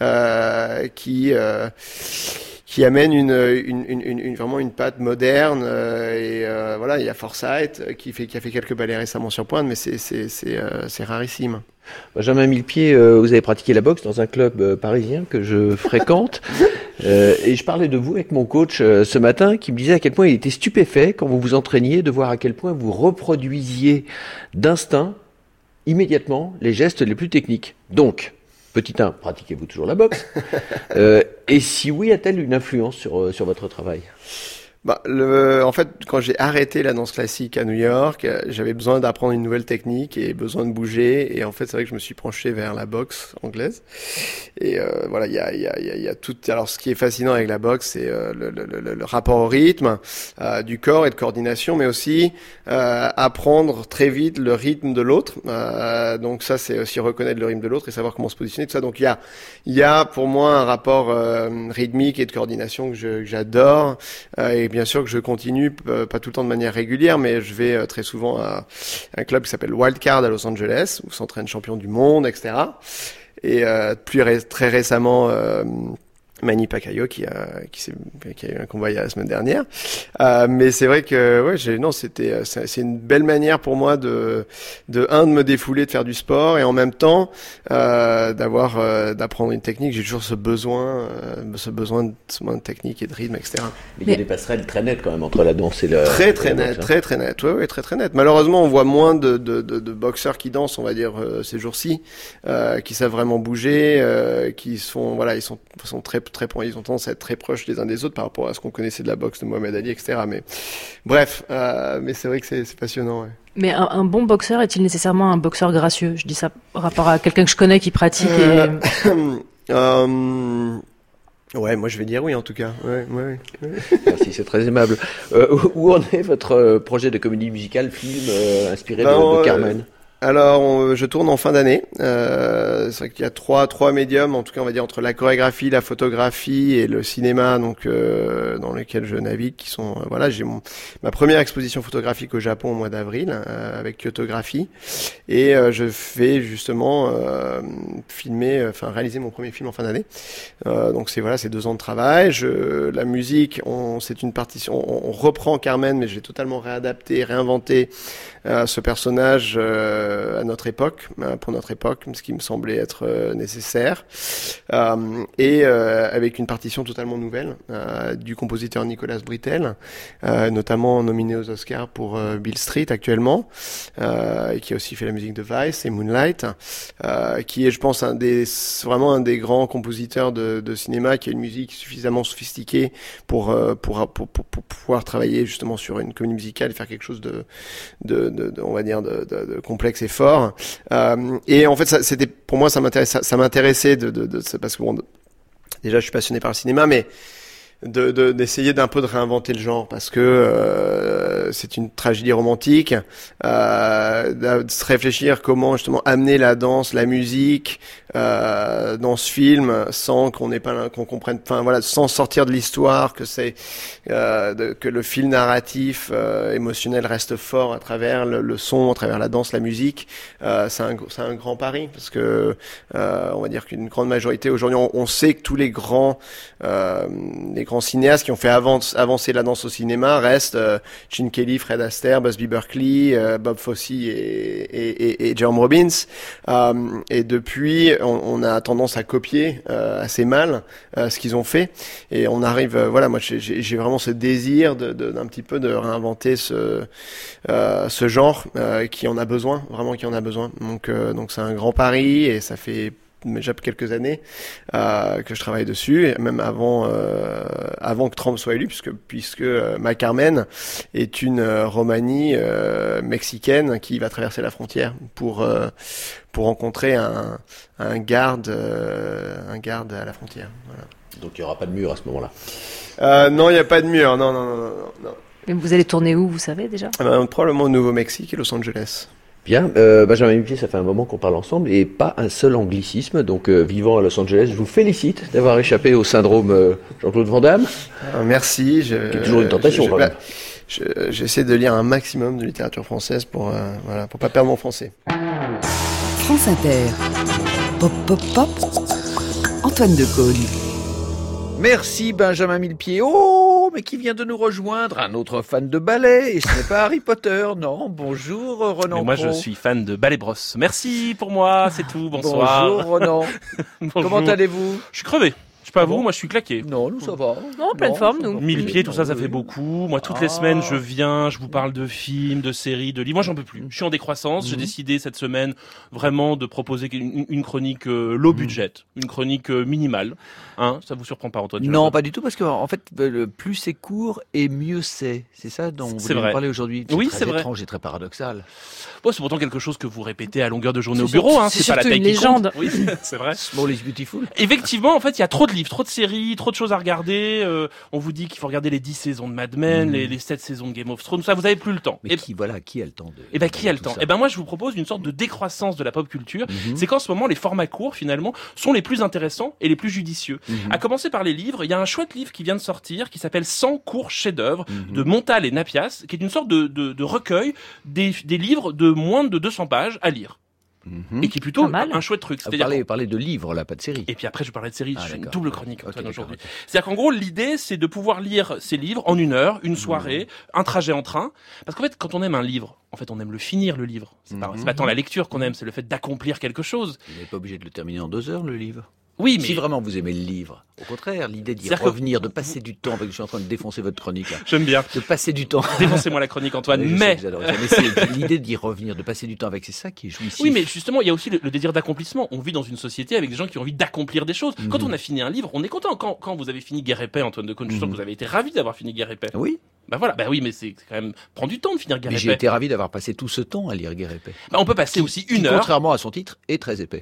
qui amène vraiment une patte moderne, voilà, il y a Forsyth qui a fait quelques ballets récemment sur pointe, mais c'est rarissime.
Benjamin Millepied, vous avez pratiqué la boxe dans un club parisien que je fréquente, et je parlais de vous avec mon coach ce matin, qui me disait à quel point il était stupéfait quand vous vous entraîniez de voir à quel point vous reproduisiez d'instinct immédiatement les gestes les plus techniques. Donc, petit 1, pratiquez-vous toujours la boxe? Et si oui, a-t-elle une influence sur votre travail?
En fait, quand j'ai arrêté la danse classique à New York, j'avais besoin d'apprendre une nouvelle technique et besoin de bouger. Et en fait, c'est vrai que je me suis penché vers la boxe anglaise. Et voilà, il y a tout. Alors, ce qui est fascinant avec la boxe, c'est le rapport au rythme du corps et de coordination, mais aussi apprendre très vite le rythme de l'autre. Donc ça, c'est aussi reconnaître le rythme de l'autre et savoir comment se positionner, tout ça. Donc il y a pour moi un rapport rythmique et de coordination que j'adore. Et bien sûr que je continue, pas tout le temps de manière régulière, mais je vais très souvent à un club qui s'appelle Wildcard à Los Angeles, où s'entraînent champions du monde, etc. Et très récemment, Manny Pacquiao qui a eu un combat la semaine dernière. Mais c'est vrai que c'est une belle manière pour moi de me défouler, de faire du sport, et en même temps d'apprendre une technique. J'ai toujours ce besoin de technique et de rythme, etc.
Mais il y a des passerelles très nettes quand même entre la danse et
très net. Ouais, très net. Malheureusement, on voit moins de boxeurs qui dansent, on va dire, ces jours-ci, qui savent vraiment bouger, ils sont très ils ont tendance à être très proches les uns des autres par rapport à ce qu'on connaissait de la boxe de Mohamed Ali, etc. Mais bref, mais c'est vrai que c'est passionnant. Ouais.
Mais un bon boxeur est-il nécessairement un boxeur gracieux? Je dis ça par rapport à quelqu'un que je connais qui pratique.
Ouais, moi je vais dire oui en tout cas. Ouais.
Merci, c'est très aimable. Où en est votre projet de comédie musicale, film inspiré de Carmen?
Alors, je tourne en fin d'année. C'est vrai qu'il y a trois médiums, en tout cas on va dire entre la chorégraphie, la photographie et le cinéma, donc dans lesquels je navigue, qui sont voilà, j'ai ma première exposition photographique au Japon au mois d'avril avec Kyotographie, et je vais justement réaliser mon premier film en fin d'année. Donc c'est 2 ans de travail. La musique, c'est une partition, on reprend Carmen, mais j'ai totalement réadapté, réinventé ce personnage à notre époque, pour notre époque, ce qui me semblait être nécessaire, et avec une partition totalement nouvelle du compositeur Nicolas Britell, notamment nominé aux Oscars pour Beale Street actuellement, et qui a aussi fait la musique de Vice et Moonlight, qui est, je pense, vraiment un des grands compositeurs de cinéma, qui a une musique suffisamment sophistiquée pour pouvoir travailler justement sur une comédie musicale et faire quelque chose de on va dire de complexe et fort, et en fait c'était pour moi ça m'intéressait parce que bon, déjà je suis passionné par le cinéma, mais d'essayer d'un peu de réinventer le genre, parce que c'est une tragédie romantique, de se réfléchir comment justement amener la danse, la musique dans ce film sans qu'on comprenne, sans sortir de l'histoire, que que le fil narratif émotionnel reste fort à travers le son, à travers la danse, la musique. C'est un grand pari, parce que on va dire qu'une grande majorité aujourd'hui, on sait que tous les grands cinéastes qui ont fait avancer la danse au cinéma restent Gene Kelly, Fred Astaire, Busby Berkeley, Bob Fosse et Jerome Robbins. Et depuis, on a tendance à copier assez mal ce qu'ils ont fait. Et on arrive, moi j'ai vraiment ce désir d'un petit peu de réinventer ce genre qui en a besoin, vraiment qui en a besoin. Donc c'est un grand pari, et ça fait déjà quelques années que je travaille dessus, et même avant que Trump soit élu, puisque ma Carmen est une Romanie mexicaine qui va traverser la frontière pour rencontrer un garde à la frontière. Voilà.
Donc il n'y aura pas de mur à ce moment-là.
Non, il n'y a pas de mur. Non.
Mais vous allez tourner où, vous savez déjà?
Probablement au Nouveau-Mexique et Los Angeles.
Bien, Benjamin Millepied, ça fait un moment qu'on parle ensemble, et pas un seul anglicisme, donc vivant à Los Angeles, je vous félicite d'avoir échappé au syndrome Jean-Claude Van Damme.
Merci.
Qui est toujours une tentation quand même.
J'essaie de lire un maximum de littérature française pour pas perdre mon français.
France Inter. Pop, pop, pop. Antoine Decaune.
Merci Benjamin Millepied. Oh, mais qui vient de nous rejoindre? Un autre fan de ballet, et ce n'est pas Harry Potter, non. Bonjour Ronan.
Mais moi je suis fan de ballet brosse. Merci pour moi, c'est tout, bonsoir.
Bonjour Ronan.
Bonjour.
Comment allez-vous?
Je suis crevé. Je sais pas vous, moi je suis claqué.
Non, nous ça va.
Non, pleine forme, nous.
Millepied, tout ça fait beaucoup. Moi, toutes les semaines, je vous parle de films, de séries, de livres. Moi, j'en peux plus. Je suis en décroissance. J'ai décidé cette semaine vraiment de proposer une chronique low budget, une chronique minimale. Hein, ça vous surprend pas, Antoine?
Non, pas du tout, parce que en fait, plus c'est court et mieux c'est. C'est ça dont vous voulez parler aujourd'hui.
Oui,
c'est
c'est vrai.
Étrange et très paradoxal.
Bon, c'est pourtant quelque chose que vous répétez à longueur de journée au bureau. Hein,
c'est
pas la
surtout
taille
une
qui
légende.
compte. Oui, c'est vrai.
Small is beautiful.
Effectivement, en fait, il y a trop de livres, trop de séries, trop de choses à regarder. On vous dit qu'il faut regarder les 10 saisons de Mad Men, les 7 saisons de Game of Thrones. Ça, vous avez plus le temps.
Mais qui a le temps de...
qui a le temps? Moi, je vous propose une sorte de décroissance de la pop culture. C'est qu'en ce moment, les formats courts, finalement, sont les plus intéressants et les plus judicieux. À commencer par les livres, il y a un chouette livre qui vient de sortir, qui s'appelle 100 courts chefs-d'œuvre de Montal et Napias, qui est une sorte de recueil des livres de moins de 200 pages à lire. Et qui est plutôt un chouette truc.
Parler de livres, là, pas de série.
Et puis après, je parlais de série. Je fais une double chronique, Antoine, aujourd'hui. C'est-à-dire qu'en gros, l'idée, c'est de pouvoir lire ces livres en 1 heure, une soirée, un trajet en train. Parce qu'en fait, quand on aime un livre, en fait, on aime le finir, le livre. C'est pas tant la lecture qu'on aime, c'est le fait d'accomplir quelque chose.
Vous n'êtes pas obligé de le terminer en 2 heures, le livre.
Oui, mais
Si vraiment vous aimez le livre, au contraire, l'idée d'y
C'est-à-dire que
revenir, de passer du temps, parce que je suis en train de défoncer votre chronique là,
j'aime bien.
de passer du temps.
Défoncez-moi la chronique, Antoine.
Oui, je sais
Mais
que vous adorez ça, mais c'est l'idée d'y revenir, de passer du temps avec, c'est ça qui est jouissif.
oui, mais justement, il y a aussi le désir d'accomplissement. On vit dans une société avec des gens qui ont envie d'accomplir des choses. Quand on a fini un livre, on est content. Quand vous avez fini Guerre et Paix, Antoine Decaune, je suis sûr que vous avez été ravi d'avoir fini Guerre et Paix.
Oui,
Bah voilà, bah oui, mais c'est quand même prend du temps de finir Guerre
mais
et
j'ai
Paix.
été ravi d'avoir passé tout ce temps à lire Guerre épais.
Bah, on peut passer aussi
Qui,
une heure.
contrairement à son titre, est très épais.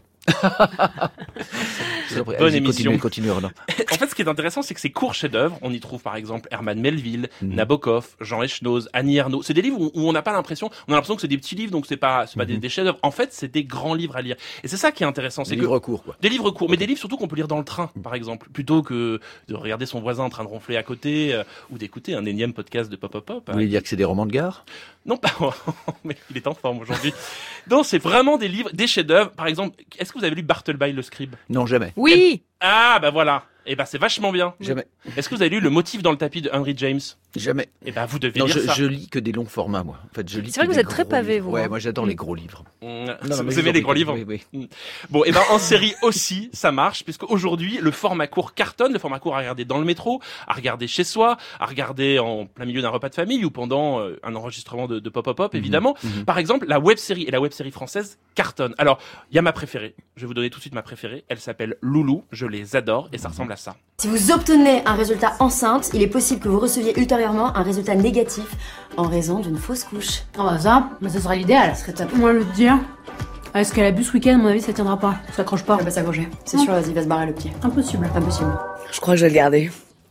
Bonne émission.
Continue, Renan.
En fait, ce qui est intéressant, c'est que ces courts chefs-d'œuvre, on y trouve par exemple Herman Melville, Nabokov, Jean Echnoz, Annie Ernaux. C'est des livres où on n'a pas l'impression, on a l'impression que c'est des petits livres, donc c'est pas des chefs-d'œuvre. En fait, c'est des grands livres à lire. Et c'est ça qui est intéressant, c'est
Des
que
livres courts, quoi.
des livres courts, mais des livres surtout qu'on peut lire dans le train, par exemple, plutôt que de regarder son voisin en train de ronfler à côté ou d'écouter un énième podcast de Pop Pop Pop.
Vous voulez dire que c'est des romans de gare?
Non, pas. Mais il est en forme aujourd'hui. Non, c'est vraiment des livres, des chefs-d'œuvre. Par exemple, est-ce que vous avez lu Bartleby le Scribe?
Non, jamais.
Oui.
Ah, bah voilà. Eh ben, c'est vachement bien.
Jamais.
Est-ce que vous avez lu Le motif dans le tapis de Henry James?
Jamais.
Eh ben, vous devez
Non,
lire ça.
je lis que des longs formats, moi. En fait, je lis
C'est vrai que
des
vous êtes très
gros
pavé,
livres.
vous,
Ouais,
hein.
moi j'adore les gros livres.
Vous aimez les gros livres?
Oui, oui.
Bon, et ben en série aussi, ça marche, puisque aujourd'hui le format court cartonne, le format court à regarder dans le métro, à regarder chez soi, à regarder en plein milieu d'un repas de famille ou pendant un enregistrement de Pop Pop Pop, évidemment. Par exemple, la web série et la web série française cartonnent. Alors, il y a ma préférée. Je vais vous donner tout de suite ma préférée. Elle s'appelle Loulou. Je les adore et ça ressemble à ça.
Si vous obtenez un résultat enceinte, il est possible que vous receviez ultérieurement un résultat négatif en raison d'une fausse couche.
Ah bah ça serait l'idéal.
Ce serait top.
Moi, le dire. Est-ce qu'elle a bu ce week-end, à mon avis, ça tiendra pas. Ça accroche pas.
Elle va s'accrocher. C'est sûr, vas-y, va se barrer le pied.
Impossible.
Impossible.
Je crois que je vais le garder.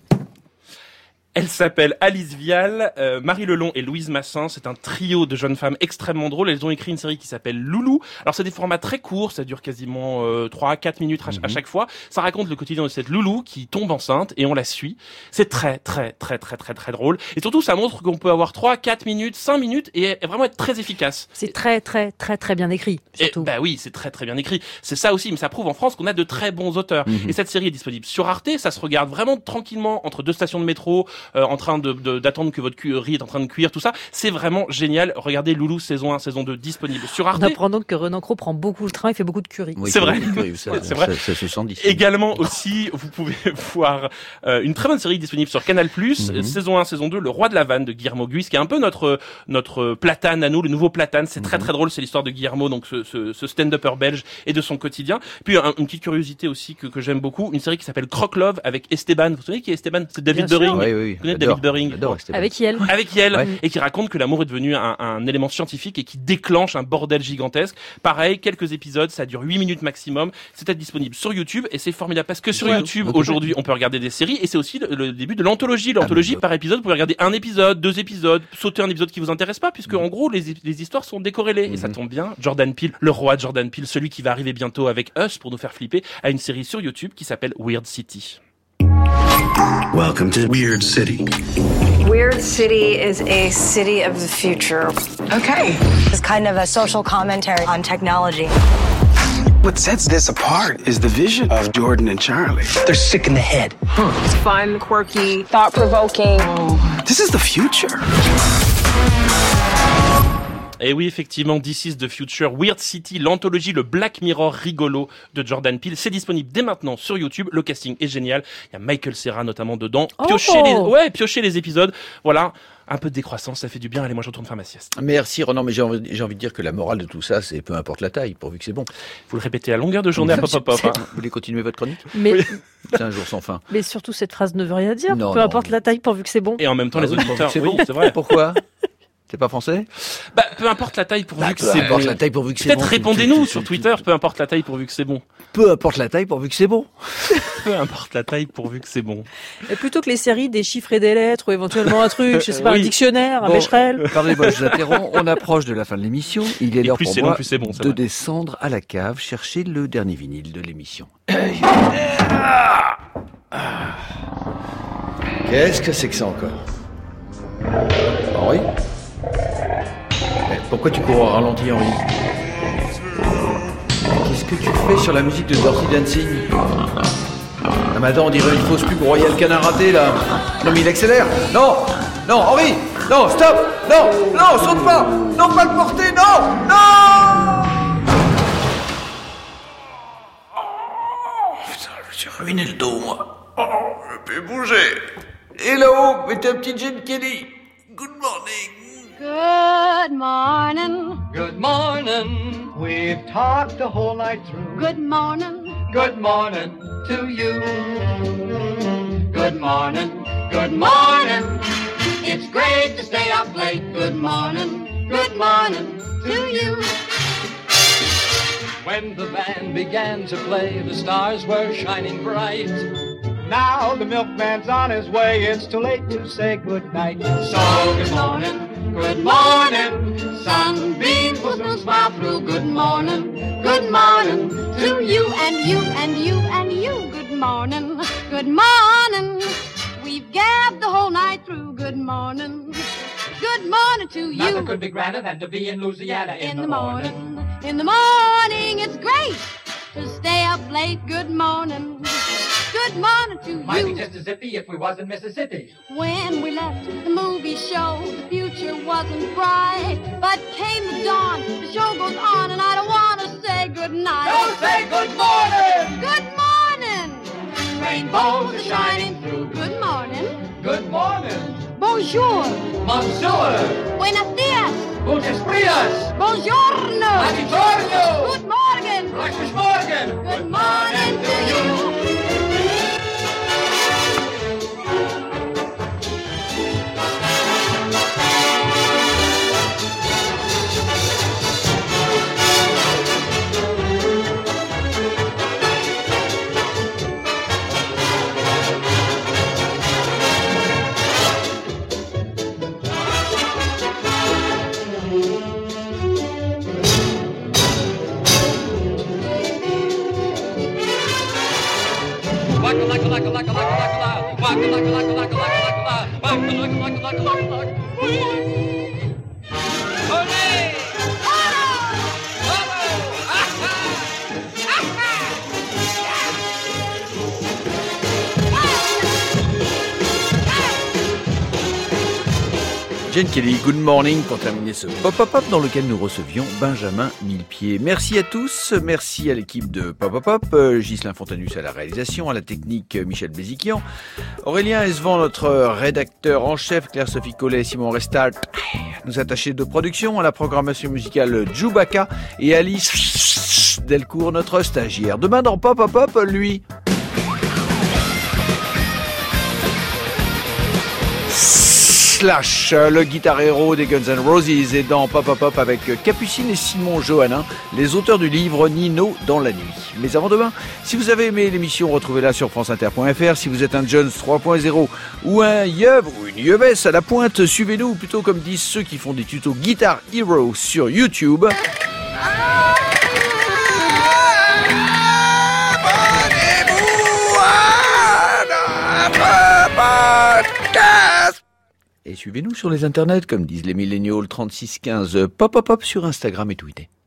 Elle s'appelle Alice Vial, Marie Lelon et Louise Massin. C'est un trio de jeunes femmes extrêmement drôles. Elles ont écrit une série qui s'appelle Loulou. Alors c'est des formats très courts, ça dure quasiment 3-4 minutes à chaque fois. Ça raconte le quotidien de cette Loulou qui tombe enceinte et on la suit. C'est très drôle. Et surtout ça montre qu'on peut avoir 3-4 minutes, 5 minutes et vraiment être très efficace.
C'est très bien écrit, surtout.
Bah oui, c'est très bien écrit. C'est ça aussi, mais ça prouve en France qu'on a de très bons auteurs. Et cette série est disponible sur Arte. Ça se regarde vraiment tranquillement entre deux stations de métro. En train d'attendre que votre riz est en train de cuire, tout ça. C'est vraiment génial. Regardez Loulou saison 1, saison 2 disponible sur Arte.
On apprend donc que Renan Cros prend beaucoup le train, il fait beaucoup de curry.
Oui,
c'est vrai.
C'est vrai. Ça se sent d'ici.
Également aussi, vous pouvez voir une très bonne série disponible sur Canal+, saison 1, saison 2, Le Roi de la Vanne de Guillermo Guis, qui est un peu notre Platane à nous, le nouveau Platane. C'est très drôle, c'est l'histoire de Guillermo, donc ce stand-upper belge et de son quotidien. Puis une petite curiosité aussi que j'aime beaucoup, une série qui s'appelle Croque Love avec Esteban. Vous savez qui est Esteban? C'est David
Bien sûr.
Doring.
Oui.
Vous connaissez David Doring?
Avec Yel.
Avec Yel,
Ouais.
et qui raconte que l'amour est devenu un élément scientifique et qui déclenche un bordel gigantesque. Pareil, quelques épisodes, ça dure 8 minutes maximum. C'est disponible sur YouTube et c'est formidable parce que sur YouTube, aujourd'hui, on peut regarder des séries et c'est aussi le début de l'anthologie. L'anthologie, par épisode, vous pouvez regarder un épisode, 2 épisodes, sauter un épisode qui vous intéresse pas puisque en gros, les histoires sont décorrélées. Et ça tombe bien, Jordan Peele, le roi Jordan Peele, celui qui va arriver bientôt avec Us pour nous faire flipper, a une série sur YouTube qui s'appelle Weird City.
Welcome to Weird City.
Weird City is a city of the future.
Okay.
It's kind of a social commentary on technology.
What sets this apart is the vision of Jordan and Charlie. They're sick in the head.
It's fun, quirky, thought-provoking.
This is the future.
Et oui, effectivement, This is the Future, Weird City, l'anthologie, le Black Mirror rigolo de Jordan Peele. C'est disponible dès maintenant sur YouTube. Le casting est génial. Il y a Michael Cera notamment dedans. Piocher les épisodes. Voilà. Un peu de décroissance, ça fait du bien. Allez, moi je retourne faire ma sieste.
Merci Renan, mais j'ai envie de dire que la morale de tout ça, c'est peu importe la taille, pourvu que c'est bon.
Vous le répétez à longueur de journée à Pop Pop Pop.
Vous voulez continuer votre chronique?
Mais,
C'est un jour sans fin.
mais surtout, cette phrase ne veut rien dire.
Non,
Peu
non,
importe
non.
la taille, pourvu que c'est bon.
Et en même temps, les auditeurs.
C'est
Oui,
bon.
c'est vrai.
Pourquoi? C'est pas français?
Bah, peu importe la taille pourvu que
Peu
c'est
importe
bon.
la taille pourvu que c'est
Peut-être
bon.
répondez-nous sur Twitter, peu importe la taille pourvu que c'est bon.
Peu importe la taille pourvu que c'est bon.
Peu importe la taille pourvu que c'est bon.
Et plutôt que les séries, des chiffres et des lettres, ou éventuellement un truc, je sais pas,
Oui.
un dictionnaire, un
Bon,
Becherel.
Pardonnez-moi, je vous interromps. On approche de la fin de l'émission. Il est
Et
l'heure
plus
pour
c'est long,
moi
plus c'est bon, c'est
de
vrai.
descendre à la cave chercher le dernier vinyle de l'émission. Qu'est-ce que c'est que ça encore? Henri? Pourquoi tu cours au ralenti, Henri? Qu'est-ce que tu fais sur la musique de Dirty Dancing? Ah mais attends, on dirait une fausse pub Royal Canard raté là. Non mais il accélère. Non, Henri. Non, stop. Non, saute pas. Non, pas le porter. Non. j'ai ruiné le dos, moi. Oh, je peux bouger. Et là-haut, mettez un petit Gene Kelly. Good morning.
Good morning.
Good morning. We've talked the whole night through.
Good morning.
Good morning to you. Good morning. Good morning. It's great to stay up late. Good morning. Good morning to you. When the band began to play, the stars were shining bright. Now the milkman's on his way. It's too late to say goodnight. So good morning. Good morning, sunbeams will soon smile through. Good morning to you and you and you and you. Good morning, we've gabbed the whole night through. Good morning to you. Nothing could be grander than to be in Louisiana in the morning.
In the morning, it's great to stay up late. Good morning to you.
Might be just as zippy if we was in Mississippi.
When we left the movie show, the future wasn't bright. But came the dawn, the show goes on, and I don't want to say goodnight.
Don't say good morning!
Good morning!
Rainbows are shining through.
Good morning.
Good morning.
Bonjour.
Bonjour.
Buenos dias.
Gutes Frias.
Buongiorno.
Buongiorno.
Good morning.
Guten Morgen.
Good morning to you.
Gene Kelly, Good Morning, pour terminer ce Pop-Up dans lequel nous recevions Benjamin Millepied. Merci à tous, merci à l'équipe de Pop-Up, Ghislain Fontanus à la réalisation, à la technique Michel Béziquian, Aurélien Esvan, notre rédacteur en chef, Claire-Sophie Collet, Simon Restart, nos attachés de production, à la programmation musicale Djoubaka et Alice Delcourt, notre stagiaire. Demain dans Pop-Up, lui... Slash, le guitar héros des Guns N' Roses, est dans Pop-Up avec Capucine et Simon Johannin, les auteurs du livre Nino dans la nuit. Mais avant demain, si vous avez aimé l'émission, retrouvez-la sur franceinter.fr. Si vous êtes un Jones 3.0 ou un Yeub ou une Yeubesse à la pointe, suivez-nous, ou plutôt comme disent ceux qui font des tutos Guitar Hero sur YouTube. Et suivez-nous sur les internets, comme disent les milléniaux, 3615 Pop-Up sur Instagram et Twitter.